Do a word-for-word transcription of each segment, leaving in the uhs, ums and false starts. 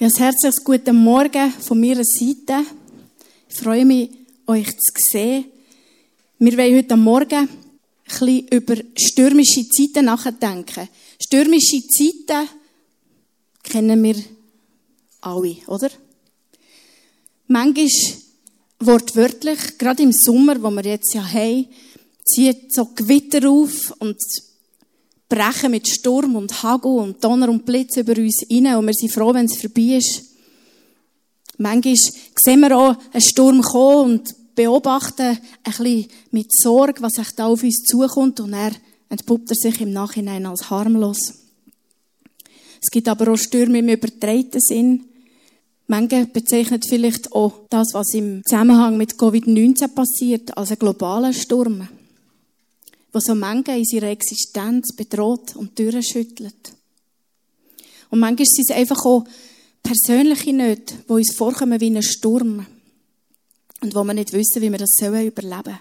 Ja, ein herzliches guten Morgen von meiner Seite. Ich freue mich, euch zu sehen. Wir wollen heute Morgen ein bisschen über stürmische Zeiten nachdenken. Stürmische Zeiten kennen wir alle, oder? Manchmal wortwörtlich, gerade im Sommer, wo wir jetzt ja haben, zieht so Gewitter auf und brechen mit Sturm und Hagel und Donner und Blitz über uns rein und wir sind froh, wenn es vorbei ist. Manchmal sehen wir auch einen Sturm kommen und beobachten ein bisschen mit Sorge, was echt da auf uns zukommt und er entpuppt er sich im Nachhinein als harmlos. Es gibt aber auch Stürme im übertragenen Sinn. Manche bezeichnen vielleicht auch das, was im Zusammenhang mit Covid neunzehn passiert, als einen globalen Sturm, wo so manche in ihrer Existenz bedroht und Türen schüttelt. Und manchmal sind es einfach auch persönliche Nöte, die uns vorkommen wie ein Sturm und wo wir nicht wissen, wie wir das sollen überleben.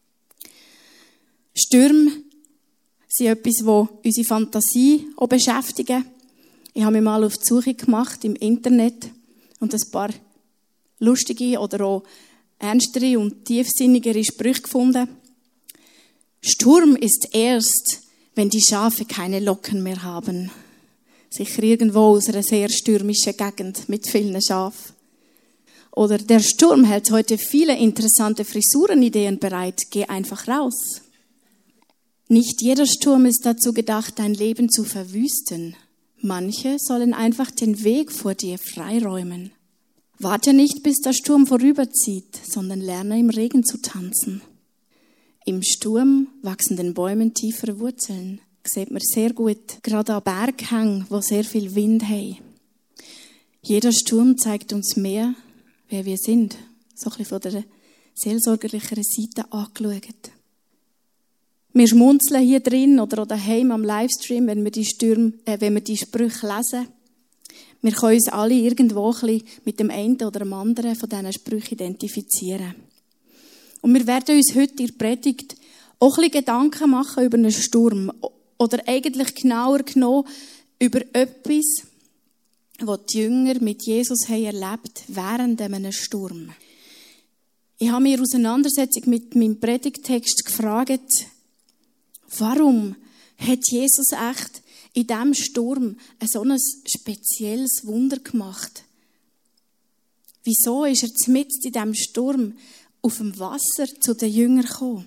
Stürme sind etwas, das unsere Fantasie auch beschäftigen. Ich habe mich mal auf die Suche gemacht im Internet und ein paar lustige oder auch ernstere und tiefsinnigere Sprüche gefunden. Sturm ist erst, wenn die Schafe keine Locken mehr haben. Sicher irgendwo aus einer sehr stürmischen Gegend mit vielen Schafen. Oder der Sturm hält heute viele interessante Frisurenideen bereit. Geh einfach raus. Nicht jeder Sturm ist dazu gedacht, dein Leben zu verwüsten. Manche sollen einfach den Weg vor dir freiräumen. Warte nicht, bis der Sturm vorüberzieht, sondern lerne im Regen zu tanzen. Im Sturm wachsen den Bäumen tiefere Wurzeln. Das sieht man sehr gut, gerade an Berghängen, wo sehr viel Wind haben. Jeder Sturm zeigt uns mehr, wer wir sind. So ein bisschen von der seelsorgerlicheren Seite angeschaut. Wir schmunzeln hier drin oder auch daheim am Livestream, wenn wir die Stürme, äh, wenn wir die Sprüche lesen. Wir können uns alle irgendwo ein bisschen mit dem einen oder dem anderen von diesen Sprüchen identifizieren. Und wir werden uns heute in der Predigt auch ein bisschen Gedanken machen über einen Sturm. Oder eigentlich genauer genommen über etwas, was die Jünger mit Jesus haben erlebt während einem Sturm. Ich habe mir in Auseinandersetzung mit meinem Predigttext gefragt, warum hat Jesus echt in diesem Sturm ein so ein spezielles Wunder gemacht? Wieso ist er mitten in diesem Sturm auf dem Wasser zu den Jüngern gekommen?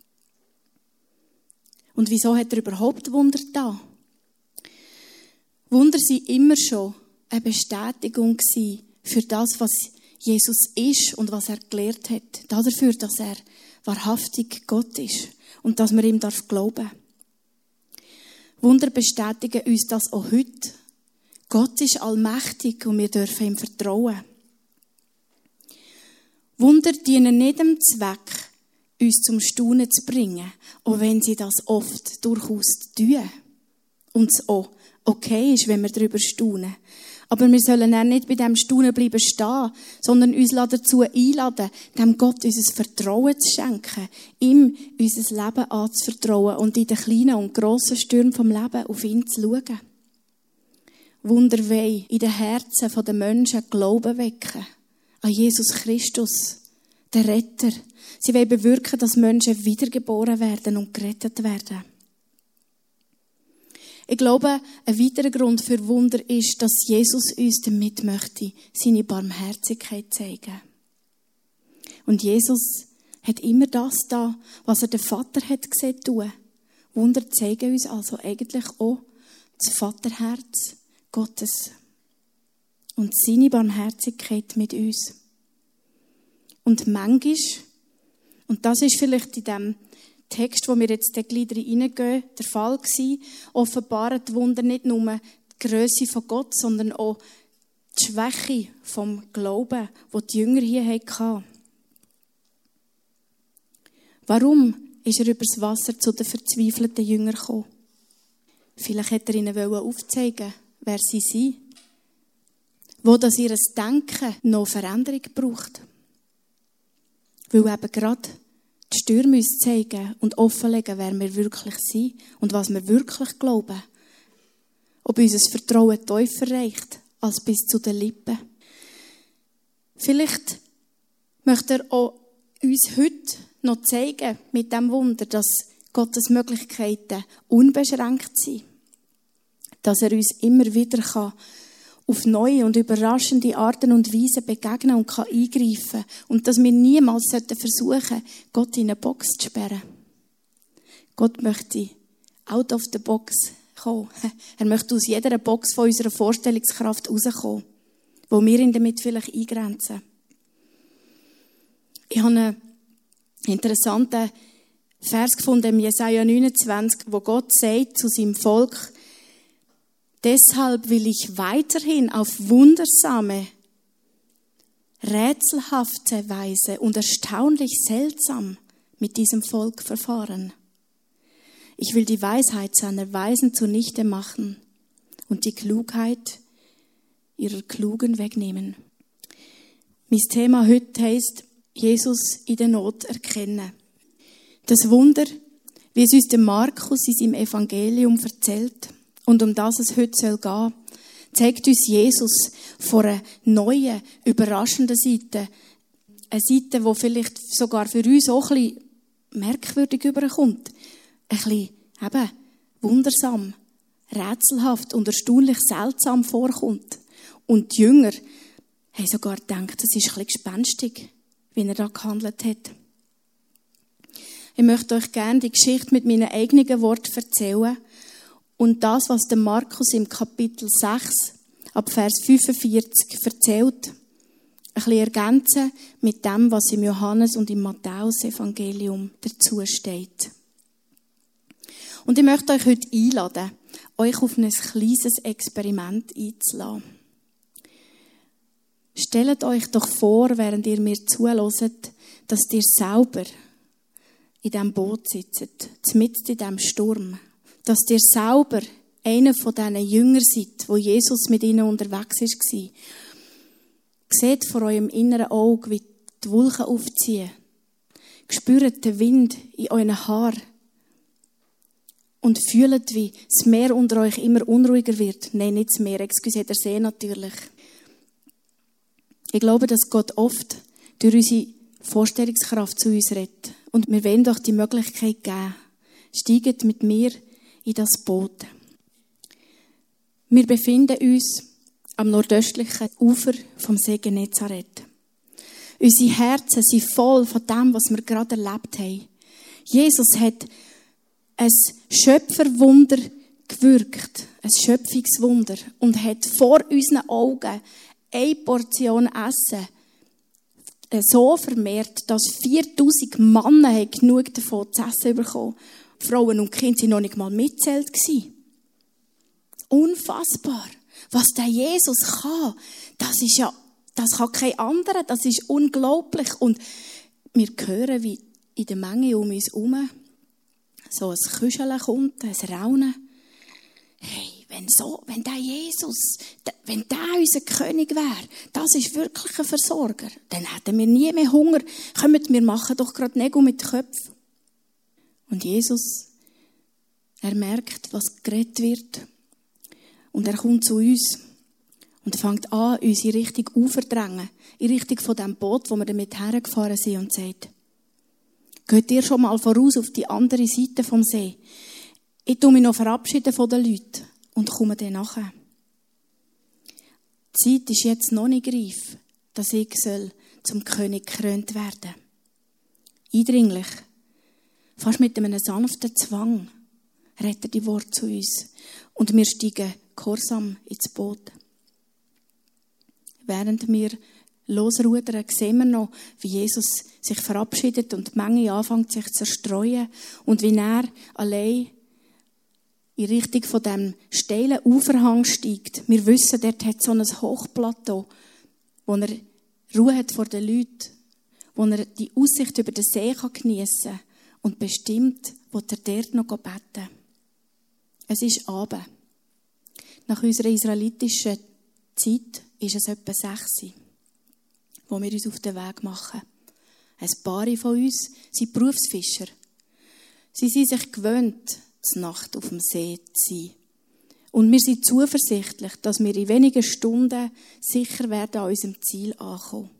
Und wieso hat er überhaupt Wunder getan? Wunder waren immer schon eine Bestätigung für das, was Jesus ist und was er gelehrt hat. Dafür, dass er wahrhaftig Gott ist und dass man ihm darf glauben. Wunder bestätigen uns das auch heute. Gott ist allmächtig und wir dürfen ihm vertrauen. Wunder dienen nicht dem Zweck, uns zum Staunen zu bringen, auch wenn sie das oft durchaus tun. Und es auch okay ist, wenn wir darüber staunen. Aber wir sollen auch nicht bei diesem Staunen bleiben stehen, sondern uns dazu einladen, dem Gott unser Vertrauen zu schenken, ihm unser Leben anzuvertrauen und in den kleinen und grossen Stürmen vom Leben auf ihn zu schauen. Wunder wollen in den Herzen der Menschen Glauben wecken an Jesus Christus, den Retter. Sie wollen bewirken, dass Menschen wiedergeboren werden und gerettet werden. Ich glaube, ein weiterer Grund für Wunder ist, dass Jesus uns damit möchte, seine Barmherzigkeit zeigen. Und Jesus hat immer das da, was er den Vater hat gesehen tun. Wunder zeigen uns also eigentlich auch das Vaterherz Gottes und seine Barmherzigkeit mit uns. Und manchmal, und das ist vielleicht in dem Text, wo wir jetzt gleich reingehen, der Fall gewesen, offenbaren die Wunder nicht nur die Grösse von Gott, sondern auch die Schwäche vom Glauben, die die Jünger hier hatten. Warum ist er übers Wasser zu den verzweifelten Jüngern gekommen? Vielleicht hätte er ihnen aufzeigen, wer sie sind, wo das ihr Denken noch Veränderung braucht. Weil eben gerade die Stürme uns zeigen und offenlegen, wer wir wirklich sind und was wir wirklich glauben. Ob unser Vertrauen tiefer reicht als bis zu den Lippen. Vielleicht möchte er auch uns heute noch zeigen, mit dem Wunder, dass Gottes Möglichkeiten unbeschränkt sind. Dass er uns immer wieder kann auf neue und überraschende Arten und Weisen begegnen und kann eingreifen. Und dass wir niemals versuchen sollten, Gott in eine Box zu sperren. Gott möchte out of the box kommen. Er möchte aus jeder Box von unserer Vorstellungskraft rauskommen, wo wir ihn damit vielleicht eingrenzen. Ich habe einen interessanten Vers gefunden im Jesaja neunundzwanzig, wo Gott sagt zu seinem Volk: Deshalb will ich weiterhin auf wundersame, rätselhafte Weise und erstaunlich seltsam mit diesem Volk verfahren. Ich will die Weisheit seiner Weisen zunichte machen und die Klugheit ihrer Klugen wegnehmen. Mein Thema heute heisst, Jesus in der Not erkennen. Das Wunder, wie es uns der Markus in seinem Evangelium erzählt und um das es heute gehen soll, zeigt uns Jesus von einer neuen, überraschenden Seite. Eine Seite, die vielleicht sogar für uns auch ein bisschen merkwürdig überkommt. Ein bisschen eben wundersam, rätselhaft und erstaunlich seltsam vorkommt. Und die Jünger haben sogar gedacht, das ist ein bisschen gespenstig, wie er da gehandelt hat. Ich möchte euch gerne die Geschichte mit meinen eigenen Worten erzählen und das, was der Markus im Kapitel sechs ab Vers fünfundvierzig erzählt, ein bisschen ergänzen mit dem, was im Johannes und im Matthäus-Evangelium dazu steht. Und ich möchte euch heute einladen, euch auf ein kleines Experiment einzulassen. Stellt euch doch vor, während ihr mir zuhört, dass ihr selber in diesem Boot sitzt, mitten in diesem Sturm. Dass ihr selber einer von diesen Jüngern seid, wo Jesus mit ihnen unterwegs war. Seht vor eurem inneren Auge, wie die Wolken aufziehen. Spürt den Wind in euren Haaren. Und fühlt, wie das Meer unter euch immer unruhiger wird. Nein, nicht das Meer, excuse, der See natürlich. Ich glaube, dass Gott oft durch unsere Vorstellungskraft zu uns redet. Und wir wollen doch die Möglichkeit geben. Steigt mit mir in das Boot. Wir befinden uns am nordöstlichen Ufer vom See Genezareth. Unsere Herzen sind voll von dem, was wir gerade erlebt haben. Jesus hat ein Schöpferwunder gewirkt, ein Schöpfungswunder, und hat vor unseren Augen eine Portion Essen so vermehrt, dass viertausend Männer genug davon zu essen bekommen. Frauen und Kinder waren noch nicht mal mitzählt. Unfassbar. Was der Jesus kann, das ist ja, das kann kein anderer, das ist unglaublich. Und wir hören, wie in der Menge um uns herum so ein Küscheln kommt, ein Raunen. Hey, wenn so, wenn der Jesus, wenn der unser König wäre, das ist wirklich ein Versorger, dann hätten wir nie mehr Hunger. Kommt, wir machen doch gerade Nägel mit Köpfen. Und Jesus, er merkt, was geredet wird. Und er kommt zu uns und fängt an, uns in Richtung Ufer zu drängen, in Richtung von dem Boot, wo wir damit hergefahren sind, und sagt: Geht ihr schon mal voraus auf die andere Seite vom See? Ich tue mich noch verabschieden von den Leuten und komme dann nachher. Die Zeit ist jetzt noch nicht reif, dass ich soll zum König gekrönt werden. Eindringlich, fast mit einem sanften Zwang, redet er die Worte zu uns. Und wir steigen gehorsam ins Boot. Während wir losrudern, sehen wir noch, wie Jesus sich verabschiedet und die Menge anfängt sich zu zerstreuen und wie er allein in Richtung von dem steilen Uferhang steigt. Wir wissen, dort hat so ein Hochplateau, wo er Ruhe hat vor den Leuten, wo er die Aussicht über den See geniessen kann und bestimmt, wo er dort noch beten. Es ist Abend. Nach unserer israelitischen Zeit ist es etwa sechs, wo wir uns auf den Weg machen. Ein paar von uns sind Berufsfischer. Sie sind sich gewöhnt, die Nacht auf dem See zu sein. Und wir sind zuversichtlich, dass wir in wenigen Stunden sicher werden an unserem Ziel ankommen.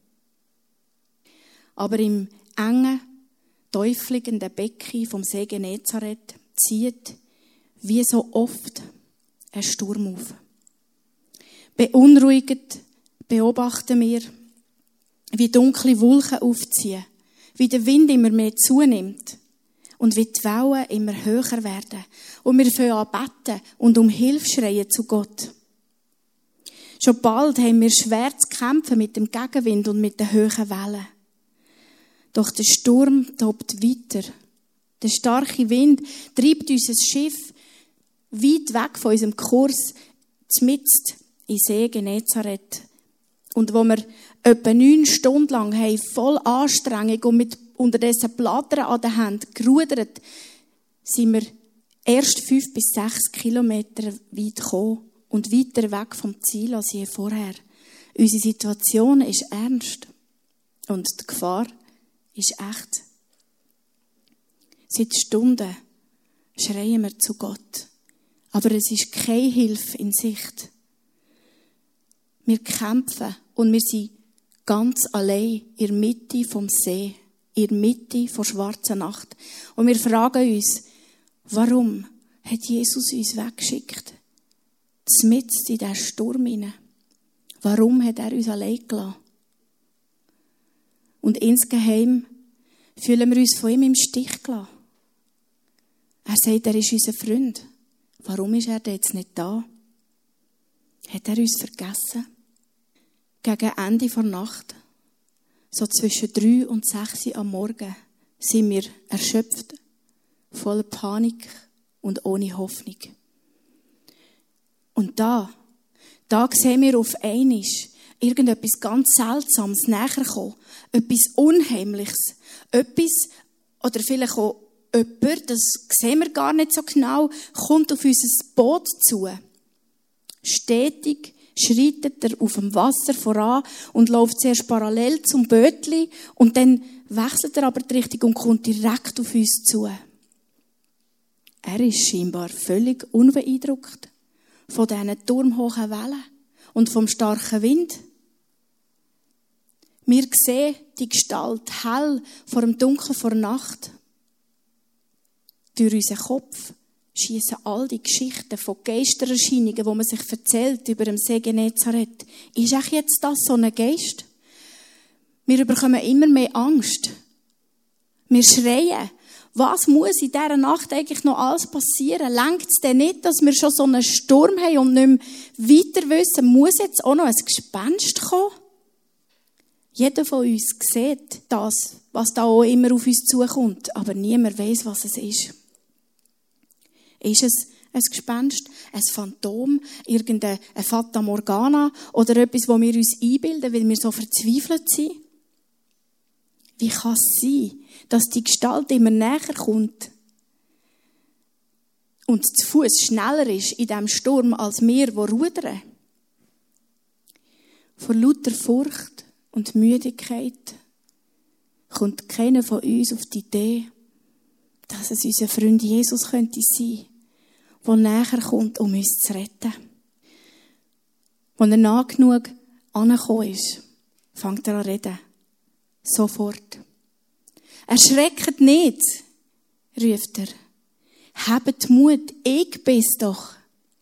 Aber im engen, teufligenden Becken vom See Genezareth zieht, wie so oft, ein Sturm auf. Beunruhigend beobachten wir, wie dunkle Wolken aufziehen, wie der Wind immer mehr zunimmt und wie die Wellen immer höher werden. Und wir fangen an beten und um Hilfe schreien zu Gott. Schon bald haben wir schwer zu kämpfen mit dem Gegenwind und mit den hohen Wellen. Doch der Sturm tobt weiter. Der starke Wind treibt unser Schiff weit weg von unserem Kurs, mitten in See Genezareth. Und wo wir etwa neun Stunden lang haben, voll Anstrengung und mit unterdessen Plattern an den Händen gerudert, sind wir erst fünf bis sechs Kilometer weit gekommen und weiter weg vom Ziel als je vorher. Unsere Situation ist ernst und die Gefahr ist echt. Seit Stunden schreien wir zu Gott, aber es ist keine Hilfe in Sicht. Wir kämpfen und wir sind ganz allein in der Mitte vom See, in der Mitte der schwarzen Nacht. Und wir fragen uns, warum hat Jesus uns weggeschickt? Mitten in diesen Sturm hinein. Warum hat er uns allein gelassen? Und insgeheim fühlen wir uns von ihm im Stich gelassen. Er sagt, er ist unser Freund. Warum ist er jetzt nicht da? Hat er uns vergessen? Gegen Ende der Nacht, so zwischen drei und sechs am Morgen, sind wir erschöpft, voller Panik und ohne Hoffnung. Und da, da sehen wir auf einmal irgendetwas ganz Seltsames näher kommen, etwas Unheimliches, etwas, oder vielleicht auch jemand, das sehen wir gar nicht so genau, kommt auf unser Boot zu. Stetig schreitet er auf dem Wasser voran und läuft zuerst parallel zum Bötli und dann wechselt er aber die Richtung und kommt direkt auf uns zu. Er ist scheinbar völlig unbeeindruckt von diesen turmhohen Wellen und vom starken Wind. Wir sehen die Gestalt hell vor dem Dunkel vor Nacht. Durch unseren Kopf schiessen all die Geschichten von Geistererscheinungen, die man sich erzählt über den See Genezareth. Ist echt jetzt das so ein Geist? Wir bekommen immer mehr Angst. Wir schreien. Was muss in dieser Nacht eigentlich noch alles passieren? Lenkt es denn nicht, dass wir schon so einen Sturm haben und nicht mehr weiter wissen? Muss jetzt auch noch ein Gespenst kommen? Jeder von uns sieht das, was da auch immer auf uns zukommt, aber niemand weiss, was es ist. Ist es ein Gespenst, ein Phantom, irgendeine Fata Morgana oder etwas, das wir uns einbilden, weil wir so verzweifelt sind? Wie kann es sein, dass die Gestalt immer näher kommt und zu Fuß schneller ist in diesem Sturm als wir, die rudern? Vor lauter Furcht und Müdigkeit kommt keiner von uns auf die Idee, dass es unser Freund Jesus könnte sein, der näher kommt, um uns zu retten. Als er nah genug angekommen ist, fängt er an zu reden. Sofort. Erschreckt nicht, ruft er. Habt Mut, ich bin's doch.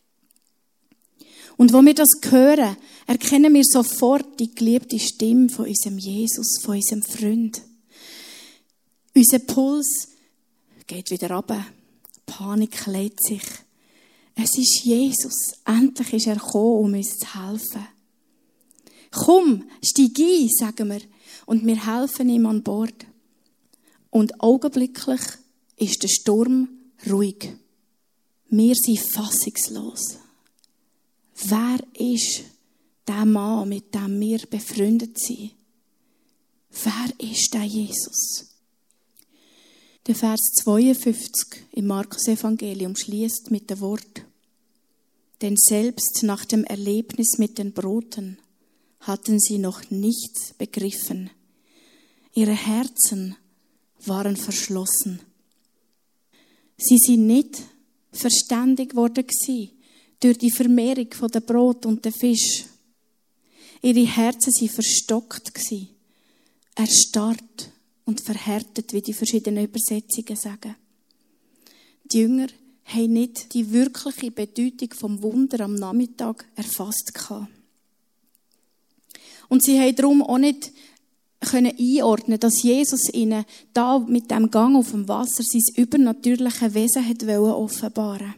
Und wo wir das hören, erkennen wir sofort die geliebte Stimme von unserem Jesus, von unserem Freund. Unser Puls geht wieder runter. Panik legt sich. Es ist Jesus. Endlich ist er gekommen, um uns zu helfen. Komm, steig ein, sagen wir. Und wir helfen ihm an Bord. Und augenblicklich ist der Sturm ruhig. Wir sind fassungslos. Wer ist der Mann, mit dem wir befreundet sind? Wer ist der Jesus? Der Vers zweiundfünfzig im Markus-Evangelium schließt mit dem Wort: Denn selbst nach dem Erlebnis mit den Broten hatten sie noch nichts begriffen. Ihre Herzen waren verschlossen. Sie sind nicht verständig worden gewesen durch die Vermehrung von der Brot und der Fisch. Ihre Herzen waren verstockt, erstarrt und verhärtet, wie die verschiedenen Übersetzungen sagen. Die Jünger haben nicht die wirkliche Bedeutung vom Wunder am Nachmittag erfasst gehabt. Und sie haben darum auch nicht können einordnen, dass Jesus ihnen da mit dem Gang auf dem Wasser sein übernatürliche Wesen hat offenbaren.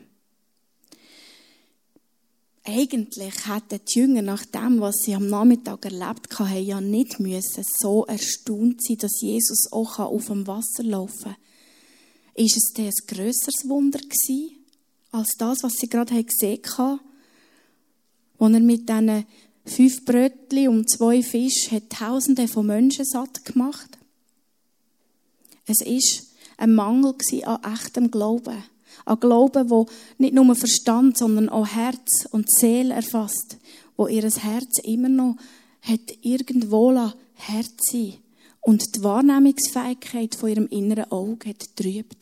Eigentlich hätten die Jünger nach dem, was sie am Nachmittag erlebt haben, ja nicht müssen so erstaunt sein, dass Jesus auch auf dem Wasser laufen kann. Ist es denn ein grösseres Wunder gewesen, als das, was sie gerade gesehen haben, als er mit diesen fünf Brötchen und zwei Fisch hat Tausende von Menschen satt gemacht? Es war ein Mangel an echtem Glauben. An Glauben, wo nicht nur Verstand, sondern auch Herz und Seele erfasst. Wo ihr Herz immer noch hat irgendwo Herz sein und die Wahrnehmungsfähigkeit von ihrem inneren Auge hat getrübt.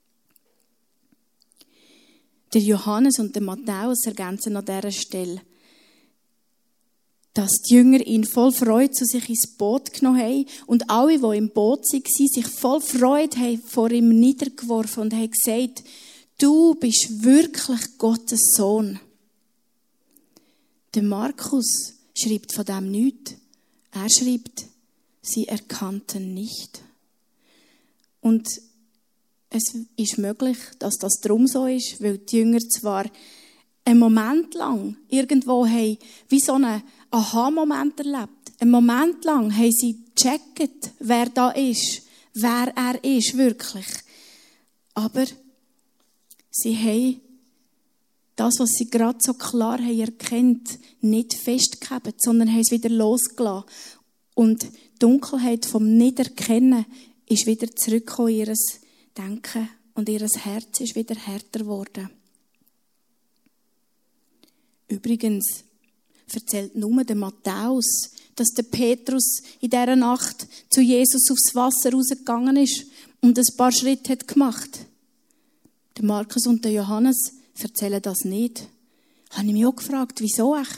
Der Johannes und der Matthäus ergänzen an dieser Stelle, dass die Jünger ihn voll Freude zu sich ins Boot genommen haben und alle, die im Boot waren, sich voll Freude haben vor ihm niedergeworfen und haben gesagt, du bist wirklich Gottes Sohn. Der Markus schreibt von dem nichts. Er schreibt, sie erkannten nicht. Und es ist möglich, dass das darum so ist, weil die Jünger zwar einen Moment lang irgendwo haben, wie so einen Aha-Moment erlebt. Einen Moment lang haben sie gecheckt, wer da ist, wer er ist, wirklich. Aber sie haben das, was sie gerade so klar haben erkannt, nicht festgehalten, sondern haben es wieder losgelassen. Und die Dunkelheit vom Niederkennen ist wieder zurückgekommen in ihr Denken und ihr Herz ist wieder härter geworden. Übrigens erzählt nur der Matthäus, dass der Petrus in dieser Nacht zu Jesus aufs Wasser rausgegangen ist und ein paar Schritte hat gemacht. Der Markus und der Johannes erzählen das nicht. Habe ich mich auch gefragt, wieso echt?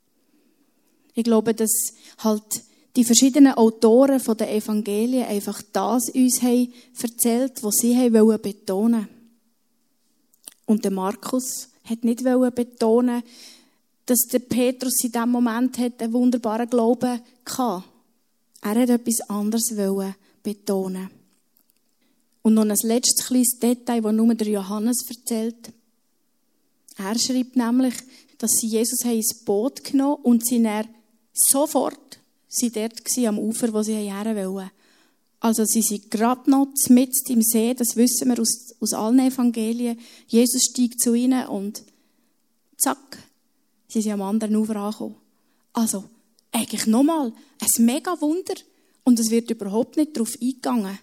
Ich glaube, dass halt die verschiedenen Autoren der Evangelien einfach das uns haben erzählt, was sie haben wollen betonen. Und der Markus hat nicht wollen betonen, dass der Petrus in diesem Moment hat einen wunderbaren Glauben hatte. Er hat etwas anderes wollen betonen. Und noch ein letztes kleines Detail, das nur der Johannes erzählt. Er schreibt nämlich, dass sie Jesus ins Boot genommen haben und sie dann sofort sie dort am Ufer, wo sie her wollten. Also sie sind gerade noch mitten im See, das wissen wir aus, aus allen Evangelien. Jesus steigt zu ihnen und zack, sie sind am anderen Ufer angekommen. Also eigentlich nochmal ein mega Wunder und es wird überhaupt nicht darauf eingegangen.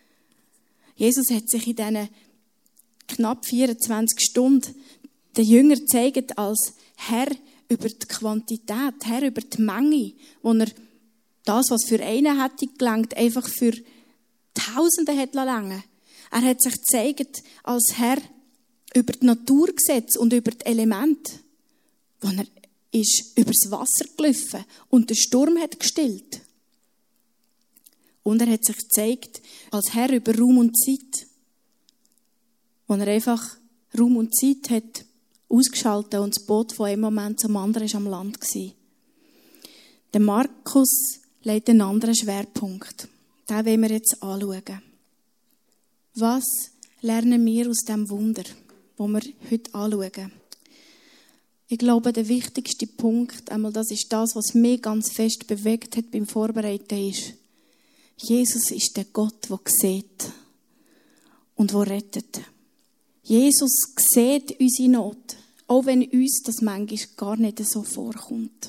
Jesus hat sich in diesen knapp vierundzwanzig Stunden den Jüngern gezeigt als Herr über die Quantität, Herr über die Menge, wo er das, was für einen hätte gelangt, einfach für Tausende hat lange. Er hat sich gezeigt als Herr über die Naturgesetze und über die Elemente, wo er ist übers Wasser gelaufen und der Sturm hat gestillt. Und er hat sich gezeigt als Herr über Raum und Zeit, wo er einfach Raum und Zeit hat ausgeschaltet und das Boot von einem Moment zum anderen war am Land gewesen. Der Markus legt einen anderen Schwerpunkt. Den wollen wir jetzt anschauen. Was lernen wir aus dem Wunder, das wir heute anschauen? Ich glaube, der wichtigste Punkt, einmal das ist das, was mich ganz fest bewegt hat beim Vorbereiten, ist, Jesus ist der Gott, der sieht und der rettet. Jesus sieht unsere Not, auch wenn uns das manchmal gar nicht so vorkommt.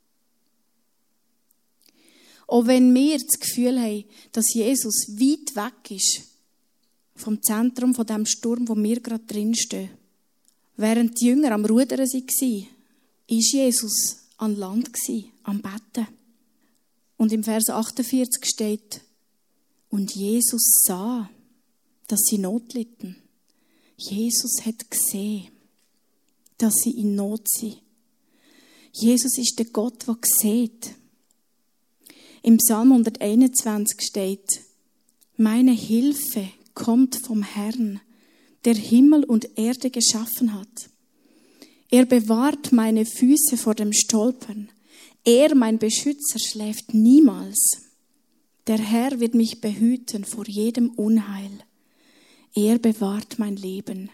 Auch wenn wir das Gefühl haben, dass Jesus weit weg ist vom Zentrum von dem Sturm, wo wir gerade drinstehen. Während die Jünger am Rudern waren, war Jesus an Land, am Betten. Und im Vers achtundvierzig steht, und Jesus sah, dass sie Not litten. Jesus hat gesehen. dass sie in Not sind. Jesus ist der Gott, der sieht. Im Psalm hunderteinundzwanzig steht, meine Hilfe kommt vom Herrn, der Himmel und Erde geschaffen hat. Er bewahrt meine Füße vor dem Stolpern. Er, mein Beschützer, schläft niemals. Der Herr wird mich behüten vor jedem Unheil. Er bewahrt mein Leben.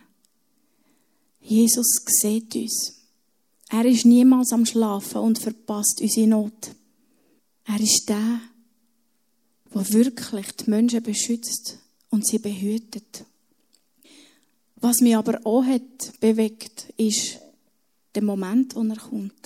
Jesus sieht uns. Er ist niemals am Schlafen und verpasst unsere Not. Er ist der, der wirklich die Menschen beschützt und sie behütet. Was mich aber auch hat bewegt, ist der Moment, wo er kommt.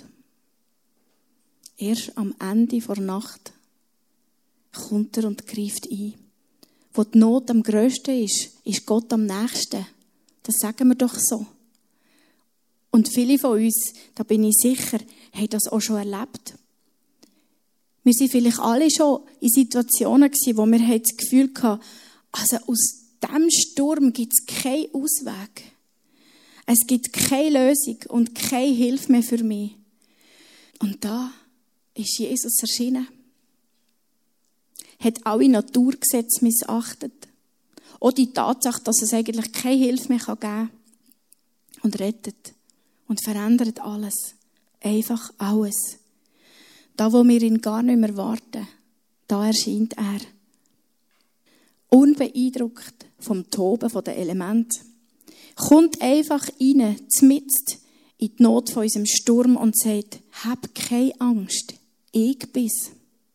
Erst am Ende der Nacht kommt er und greift ein. Wo die Not am grössten ist, ist Gott am nächsten. Das sagen wir doch so. Und viele von uns, da bin ich sicher, haben das auch schon erlebt. Wir sind vielleicht alle schon in Situationen gewesen, wo wir das Gefühl hatten, also aus diesem Sturm gibt es keinen Ausweg. Es gibt keine Lösung und keine Hilfe mehr für mich. Und da ist Jesus erschienen. Hat alle Naturgesetze missachtet. Auch die Tatsache, dass es eigentlich keine Hilfe mehr geben kann. Und rettet. Und verändert alles. Einfach alles. Da, wo wir ihn gar nicht mehr warten, da erscheint er. Unbeeindruckt vom Toben der Elemente. Kommt einfach rein, zmitzt in die Not von unserem Sturm und sagt, hab keine Angst, ich bin's.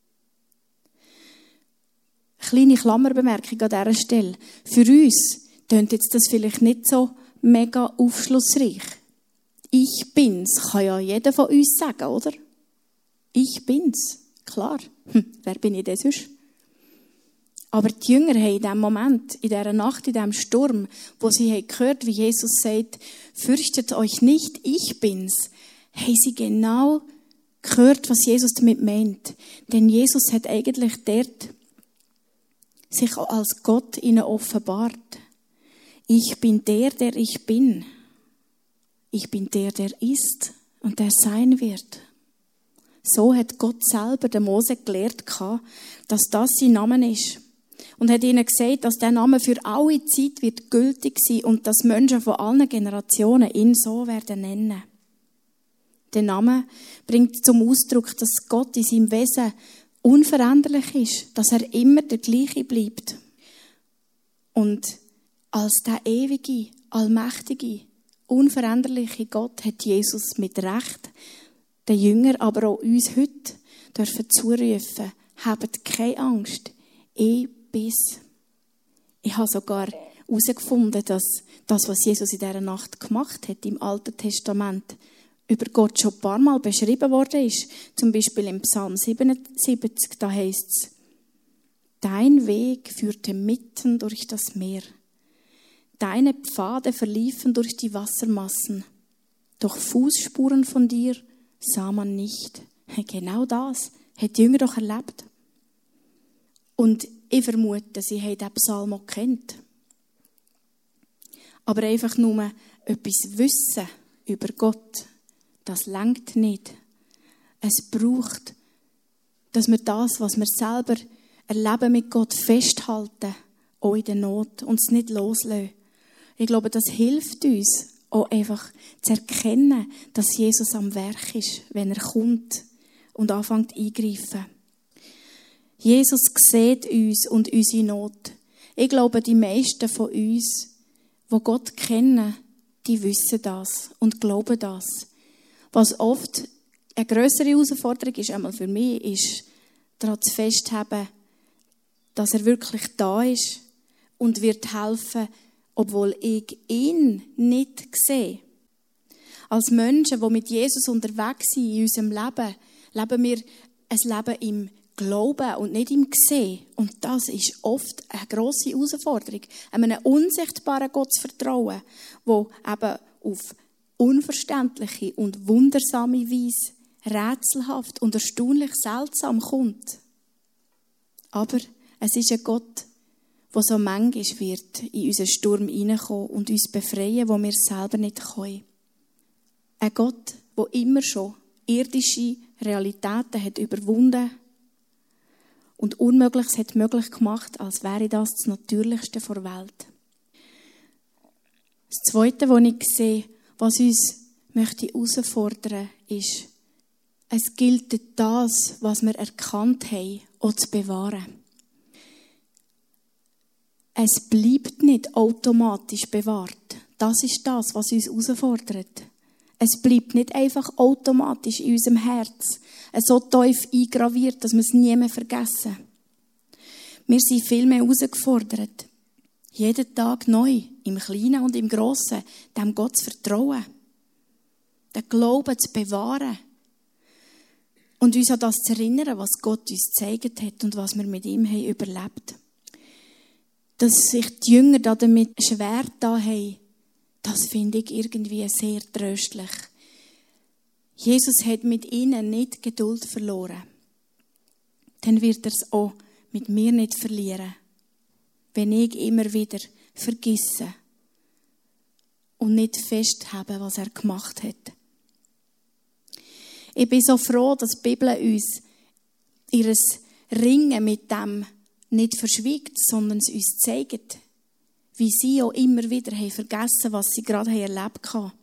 Kleine Klammerbemerkung an dieser Stelle. Für uns tönt jetzt das vielleicht nicht so mega aufschlussreich. Ich bin's, kann ja jeder von uns sagen, oder? Ich bin's, klar. Hm, wer bin ich denn sonst? Aber die Jünger haben in diesem Moment, in dieser Nacht, in diesem Sturm, wo sie gehört, wie Jesus sagt, fürchtet euch nicht, ich bin's, haben sie genau gehört, was Jesus damit meint. Denn Jesus hat eigentlich dort sich als Gott ihnen offenbart. Ich bin der, der ich bin. Ich bin der, der ist und der sein wird. So hat Gott selber den Mose gelehrt, dass das sein Name ist. Und hat ihnen gesagt, dass der Name für alle Zeit wird gültig sein und dass Menschen von allen Generationen ihn so werden nennen. Der Name bringt zum Ausdruck, dass Gott in seinem Wesen unveränderlich ist, dass er immer der Gleiche bleibt. Und als der ewige, allmächtige, unveränderliche Gott hat Jesus mit Recht den Jüngern, aber auch uns heute dürfen zurufen, habt keine Angst, ich bin's. Ich habe sogar herausgefunden, dass das, was Jesus in dieser Nacht gemacht hat, im Alten Testament, über Gott schon ein paar Mal beschrieben worden ist. Zum Beispiel im Psalm siebenundsiebzig, da heisst es, dein Weg führte mitten durch das Meer. Deine Pfade verliefen durch die Wassermassen. Doch Fußspuren von dir sah man nicht. Genau das hat die Jünger doch erlebt. Und ich vermute, sie haben diesen Psalm auch gekannt. Aber einfach nur etwas wissen über Gott, das reicht nicht. Es braucht, dass wir das, was wir selber erleben mit Gott, festhalten, auch in der Not, und es nicht loslassen. Ich glaube, das hilft uns, auch einfach zu erkennen, dass Jesus am Werk ist, wenn er kommt und anfängt eingreifen. Jesus sieht uns und unsere Not. Ich glaube, die meisten von uns, die Gott kennen, die wissen das und glauben das. Was oft eine grössere Herausforderung ist, einmal für mich, ist, daran zu festhalten, dass er wirklich da ist und wird helfen, obwohl ich ihn nicht sehe. Als Menschen, die mit Jesus unterwegs sind in unserem Leben, leben wir ein Leben im Glauben und nicht im Sehen. Und das ist oft eine grosse Herausforderung. Einem unsichtbaren Gott zu vertrauen, der eben auf unverständliche und wundersame Weise rätselhaft und erstaunlich seltsam kommt. Aber es ist ein Gott, der so manchmal wird in unseren Sturm hineinkommen und uns befreien, wo wir selber nicht können. Ein Gott, der immer schon irdische Realitäten hat überwunden und Unmögliches hat möglich gemacht, als wäre das das Natürlichste der Welt. Das Zweite, was ich sehe, was uns möchte herausfordern, ist, es gilt das, was wir erkannt haben, auch zu bewahren. Es bleibt nicht automatisch bewahrt. Das ist das, was uns herausfordert. Es bleibt nicht einfach automatisch in unserem Herz so tief eingraviert, dass wir es nie mehr vergessen. Wir sind viel mehr herausgefordert. Jeden Tag neu, im Kleinen und im Grossen, dem Gott zu vertrauen. Den Glauben zu bewahren. Und uns an das zu erinnern, was Gott uns gezeigt hat und was wir mit ihm haben überlebt. Dass sich die Jünger damit schwer getan haben, das finde ich irgendwie sehr tröstlich. Jesus hat mit ihnen nicht Geduld verloren. Dann wird er es auch mit mir nicht verlieren, wenn ich immer wieder vergesse und nicht festhabe, was er gemacht hat. Ich bin so froh, dass die Bibel uns ihr Ringen mit dem nicht verschwiegt, sondern es uns zeigt, wie sie auch immer wieder haben vergessen, was sie gerade erlebt haben.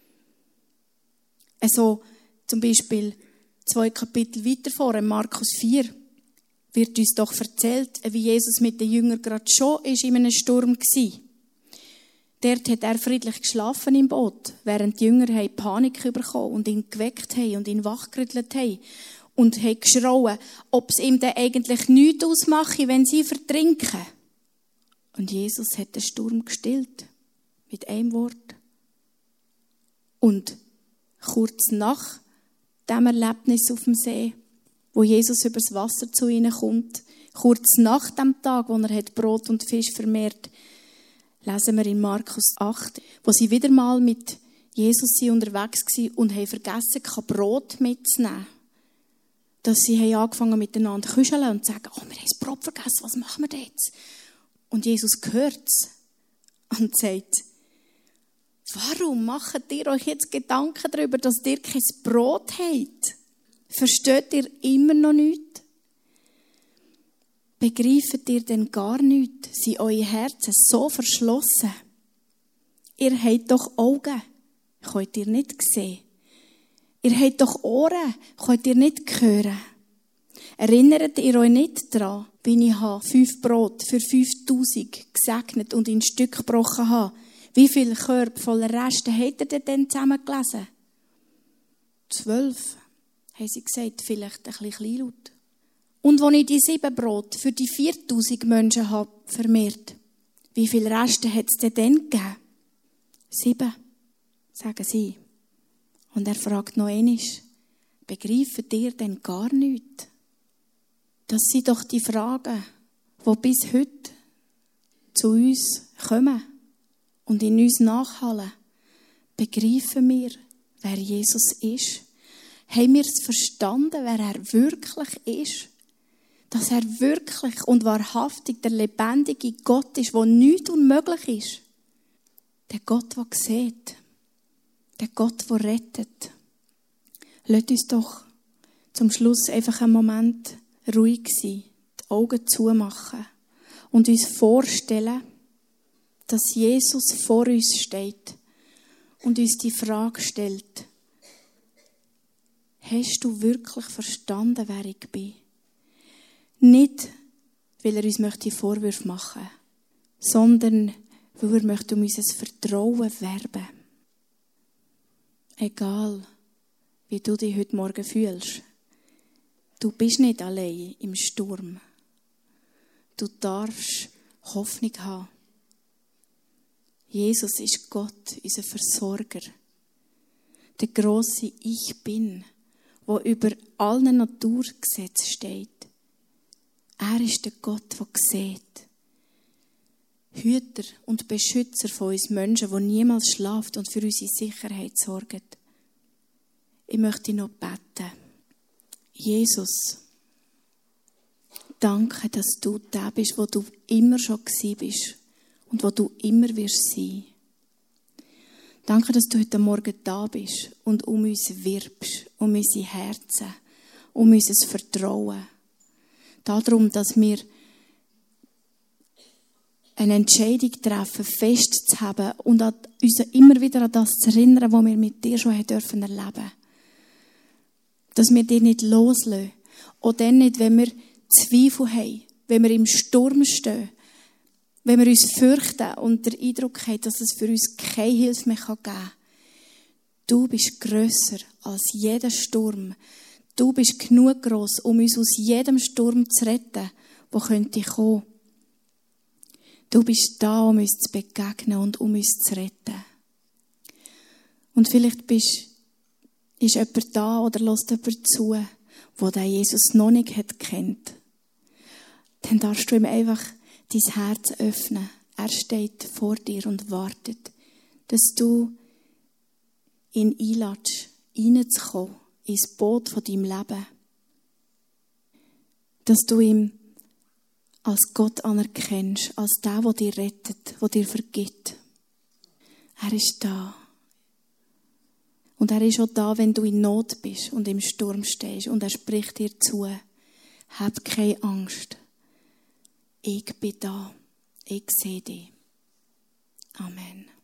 Also zum Beispiel zwei Kapitel weiter vor, in Markus vier, wird uns doch erzählt, wie Jesus mit den Jüngern gerade schon in einem Sturm war. Dort hat er friedlich geschlafen im Boot, während die Jünger Panik bekommen und ihn geweckt haben und ihn wachgerüttelt haben und haben geschrauen, ob es ihm denn eigentlich nichts ausmache, wenn sie vertrinken. Und Jesus hat den Sturm gestillt. Mit einem Wort. Und kurz nach dem Erlebnis auf dem See, wo Jesus übers Wasser zu ihnen kommt, kurz nach dem Tag, wo er Brot und Fisch vermehrt, lesen wir in Markus acht, wo sie wieder mal mit Jesus unterwegs waren und haben vergessen, kein Brot mitzunehmen. Dass sie haben angefangen miteinander zu kuscheln und zu sagen, oh, wir haben das Brot vergessen, was machen wir jetzt? Und Jesus hört es und sagt, warum macht ihr euch jetzt Gedanken darüber, dass ihr kein Brot habt? Versteht ihr immer noch nichts? Begreift ihr denn gar nichts? Sind eure Herzen so verschlossen? Ihr habt doch Augen, könnt ihr nicht sehen? Ihr habt doch Ohren, könnt ihr nicht hören? Erinnert ihr euch nicht daran, wie ich fünf Brot für fünftausend gesegnet und in Stück gebrochen habe? Wie viele Körbe voller Reste habt ihr denn zusammengelesen? Zwölf, haben sie gesagt, vielleicht ein bisschen kleinlaut. Und als ich die sieben Brot für die viertausend Menschen habe vermehrt, wie viele Reste hat es denn dann gegeben? Sieben, sagen sie. Und er fragt noch einmal, begreift ihr denn gar nichts? Das sind doch die Fragen, die bis heute zu uns kommen und in uns nachhallen. Begreifen wir, wer Jesus ist? Haben wir es verstanden, wer er wirklich ist? Dass er wirklich und wahrhaftig der lebendige Gott ist, der nichts unmöglich ist. Der Gott, der sieht. Der Gott, der rettet. Lasst uns doch zum Schluss einfach einen Moment ruhig sein, die Augen zumachen und uns vorstellen, dass Jesus vor uns steht und uns die Frage stellt, hast du wirklich verstanden, wer ich bin? Nicht, weil er uns Vorwürfe machen möchte, sondern weil er möchte um unser Vertrauen werben. Egal, wie du dich heute Morgen fühlst, du bist nicht allein im Sturm. Du darfst Hoffnung haben. Jesus ist Gott, unser Versorger. Der grosse Ich Bin, der über allen Naturgesetzen steht. Er ist der Gott, der sieht. Hüter und Beschützer von uns Menschen, der niemals schlaft und für unsere Sicherheit sorgt. Ich möchte noch beten. Jesus, danke, dass du der bist, wo du immer schon gewesen bist und wo du immer wirst sein. Danke, dass du heute Morgen da bist und um uns wirbst, um unsere Herzen, um unser Vertrauen. Darum, dass wir eine Entscheidung treffen, festzuhaben und uns immer wieder an das zu erinnern, was wir mit dir schon dürfen erleben. Dass wir dich nicht loslassen. Auch dann nicht, wenn wir Zweifel haben, wenn wir im Sturm stehen, wenn wir uns fürchten und den Eindruck haben, dass es für uns keine Hilfe mehr geben kann. Du bist grösser als jeder Sturm. Du bist genug gross, um uns aus jedem Sturm zu retten, der könnte kommen. Du bist da, um uns zu begegnen und um uns zu retten. Und vielleicht bist, ist jemand da oder lässt jemand zu, der den Jesus noch nicht hat kennt. Dann darfst du ihm einfach dein Herz öffnen. Er steht vor dir und wartet, dass du ihn einlädst, reinzukommen ins Boot von deinem Leben. Dass du ihn als Gott anerkennst, als der, der dich rettet, der dir vergibt. Er ist da. Und er ist auch da, wenn du in Not bist und im Sturm stehst. Und er spricht dir zu. Hab keine Angst. Ich bin da. Ich sehe dich. Amen.